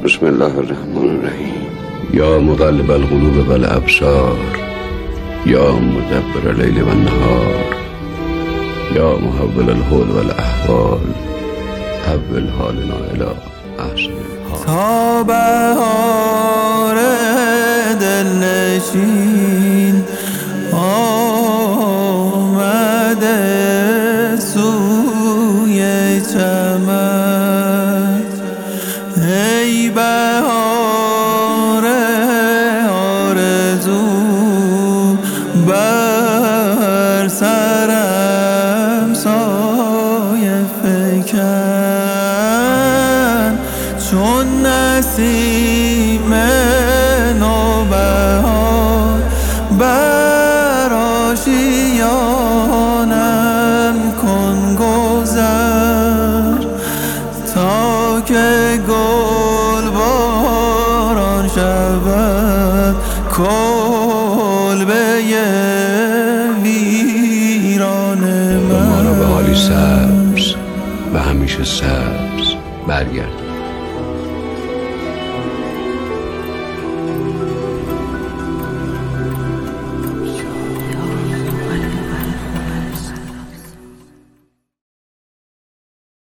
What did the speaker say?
بسم الله الرحمن الرحیم. یا مقلب القلوب والابصار، یا مدبر اللیل والنهار، یا محول الحول والاحوال، حول حالنا الی احسن الحال. تا بهار دلنشین آمده سوی چمن، ای بهار آرزو بر سرم سایه فکن، چون نسیم نوبهار بر آشیانم کن گذر، تا که گل باران شود کلبه ویران من. ما را به حالی سبز و همیشه سبز برگرد.